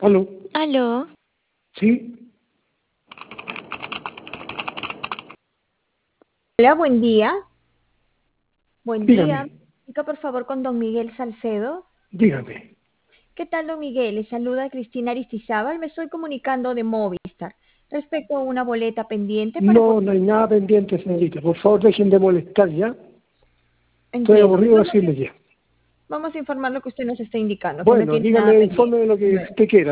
Aló, Aló, sí, Hola, buen día. Buen día. dígame, Comunica, por favor, con don Miguel Salcedo. dígame. ¿Qué tal, don Miguel? Le saluda Cristina Aristizábal. Me estoy comunicando de Movistar respecto a una boleta pendiente para No, poder... no hay nada pendiente, señorita. Por favor, dejen de molestar ya. Estoy Entiendo. aburrido de decirle ya. Vamos a informar lo que usted nos está indicando, que no Bueno, tiene nada dígame, pendiente. informe de lo que Bueno. usted quiera.